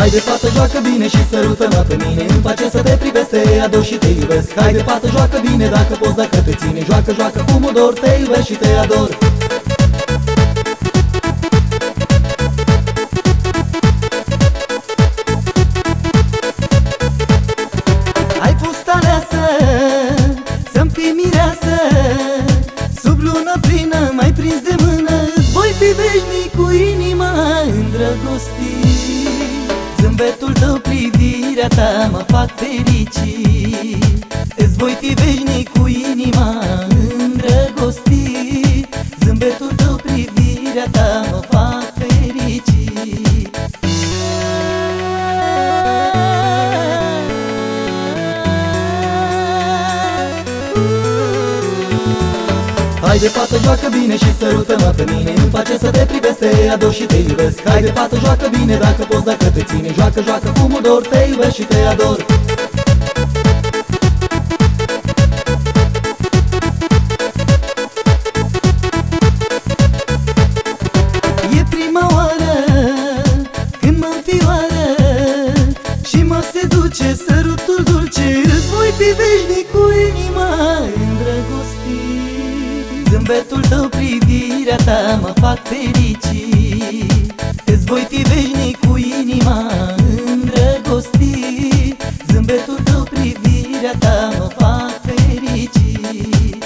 Haide fată, joacă bine și sărută-mă pe mine, îmi place să te privesc, te ador și te iubesc. Haide fată, joacă bine, dacă poți, dacă te ține, joacă, joacă cu mudor, te iubesc și te ador. Ai fost aleasă să-mi fii mireasă, sub lună plină m-ai prins de mână, îți voi fi veșnic cu inima îndrăgostit. Zâmbetul tău, privirea ta mă fac fericit, îți voi fi veșnic cu inima îndrăgostit. Zâmbetul tău, privirea ta mă fac fericit. Haide fată, joacă bine și sărută-mă pe mine, îmi place să te privesc, te ador și te iubesc. Haide fată, joacă bine, dacă poți, dacă te ține, joacă, joacă cu mudor, te iubesc și te ador. E prima oară când mă înfioară și mă seduce sărutul dulce, îți voi fi veșnic cu inima îndrăgostit. Zâmbetul tău, privirea ta mă fac fericit, îți voi fi veșnic cu inima îndrăgostit. Zâmbetul tău, privirea ta mă fac fericit.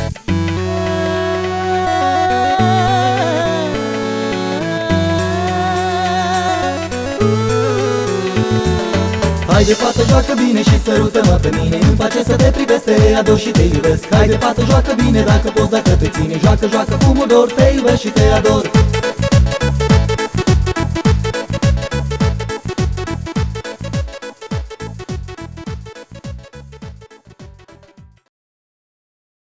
Haide fată, joacă bine și sărută-mă pe mine, îmi place să te privesc, te ador și te iubesc. Haide fată, joacă bine, dacă poți, dacă te ține, joacă, joacă cu mudor, te iubesc și te ador.